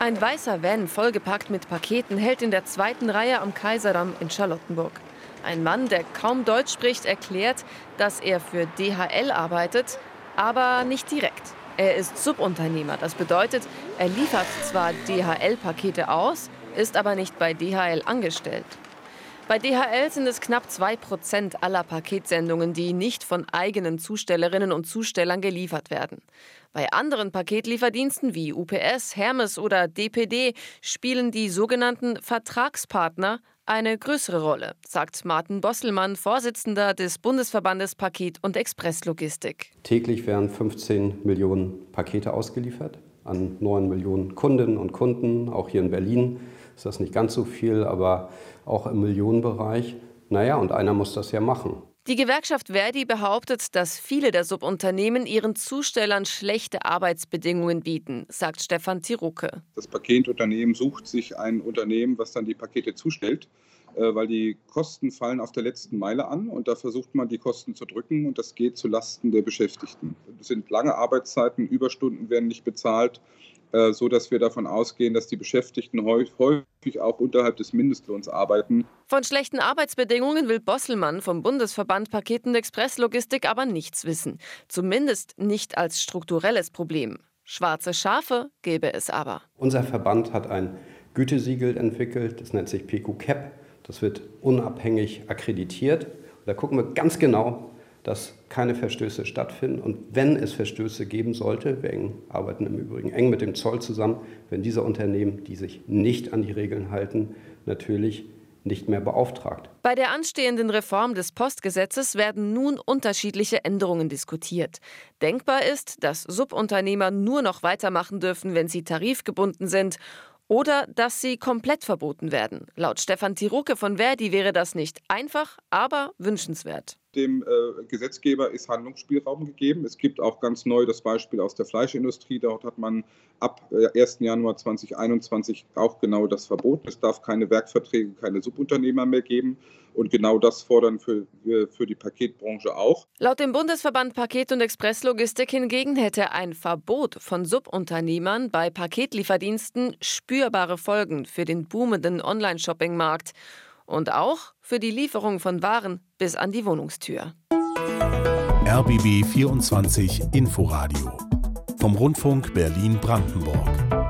Ein weißer Van, vollgepackt mit Paketen, hält in der zweiten Reihe am Kaiserdamm in Charlottenburg. Ein Mann, der kaum Deutsch spricht, erklärt, dass er für DHL arbeitet, aber nicht direkt. Er ist Subunternehmer. Das bedeutet, er liefert zwar DHL-Pakete aus, ist aber nicht bei DHL angestellt. Bei DHL sind es knapp 2% aller Paketsendungen, die nicht von eigenen Zustellerinnen und Zustellern geliefert werden. Bei anderen Paketlieferdiensten wie UPS, Hermes oder DPD spielen die sogenannten Vertragspartner eine größere Rolle, sagt Martin Bosselmann, Vorsitzender des Bundesverbandes Paket- und Expresslogistik. Täglich werden 15 Millionen Pakete ausgeliefert an 9 Millionen Kundinnen und Kunden. Auch hier in Berlin ist das nicht ganz so viel, aber auch im Millionenbereich. Naja, und einer muss das ja machen. Die Gewerkschaft ver.di behauptet, dass viele der Subunternehmen ihren Zustellern schlechte Arbeitsbedingungen bieten, sagt Stefan Tiruke. Das Paketunternehmen sucht sich ein Unternehmen, was dann die Pakete zustellt, weil die Kosten fallen auf der letzten Meile an und da versucht man, die Kosten zu drücken und das geht zulasten der Beschäftigten. Es sind lange Arbeitszeiten, Überstunden werden nicht bezahlt, so dass wir davon ausgehen, dass die Beschäftigten häufig auch unterhalb des Mindestlohns arbeiten. Von schlechten Arbeitsbedingungen will Bosselmann vom Bundesverband Paket- und Expresslogistik aber nichts wissen. Zumindest nicht als strukturelles Problem. Schwarze Schafe gäbe es aber. Unser Verband hat ein Gütesiegel entwickelt, das nennt sich PQ-Cap. Das wird unabhängig akkreditiert. Da gucken wir ganz genau, dass keine Verstöße stattfinden. Und wenn es Verstöße geben sollte, wir arbeiten im Übrigen eng mit dem Zoll zusammen, wenn diese Unternehmen, die sich nicht an die Regeln halten, natürlich nicht mehr beauftragt. Bei der anstehenden Reform des Postgesetzes werden nun unterschiedliche Änderungen diskutiert. Denkbar ist, dass Subunternehmer nur noch weitermachen dürfen, wenn sie tarifgebunden sind, oder dass sie komplett verboten werden. Laut Stefan Tiruke von ver.di wäre das nicht einfach, aber wünschenswert. Dem Gesetzgeber ist Handlungsspielraum gegeben. Es gibt auch ganz neu das Beispiel aus der Fleischindustrie. Dort hat man ab 1. Januar 2021 auch genau das verboten. Es darf keine Werkverträge, keine Subunternehmer mehr geben. Und genau das fordern für die Paketbranche auch. Laut dem Bundesverband Paket- und Expresslogistik hingegen hätte ein Verbot von Subunternehmern bei Paketlieferdiensten spürbare Folgen für den boomenden Online-Shopping-Markt. Und auch für die Lieferung von Waren bis an die Wohnungstür. RBB 24 Inforadio vom Rundfunk Berlin-Brandenburg.